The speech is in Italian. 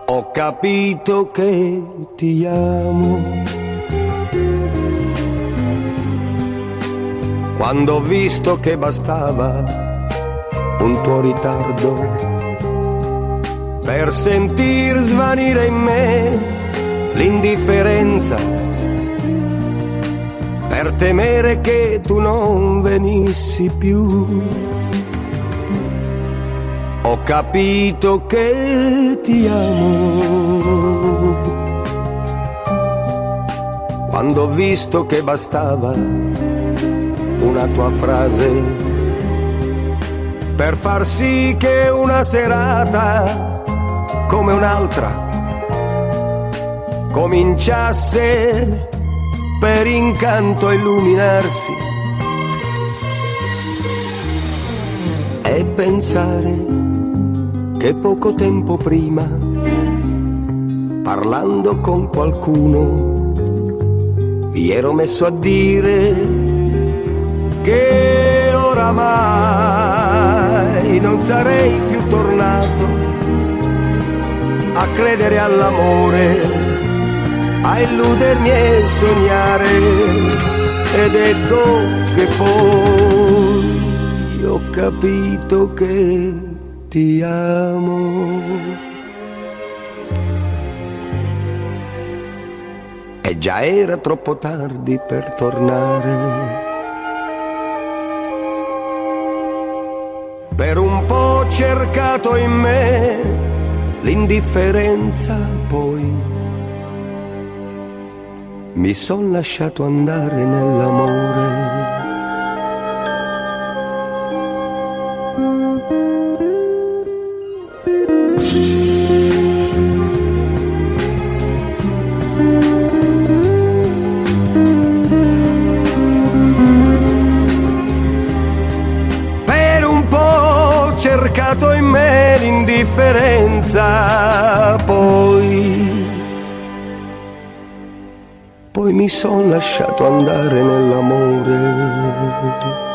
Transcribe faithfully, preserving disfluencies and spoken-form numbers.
Ho capito che ti amo quando ho visto che bastava un tuo ritardo per sentir svanire in me l'indifferenza, per temere che tu non venissi più. Ho capito che ti amo quando ho visto che bastava una tua frase per far sì che una serata come un'altra cominciasse per incanto a illuminarsi e pensare che poco tempo prima, parlando con qualcuno, mi ero messo a dire che oramai non sarei più tornato a credere all'amore, a illudermi e sognare, ed ecco che poi ho capito che ti amo. E già era troppo tardi per tornare. Per un po' ho cercato in me l'indifferenza, poi mi son lasciato andare nell'amore. Per un po' ho cercato in me l'indifferenza, poi poi mi son lasciato andare nell'amore.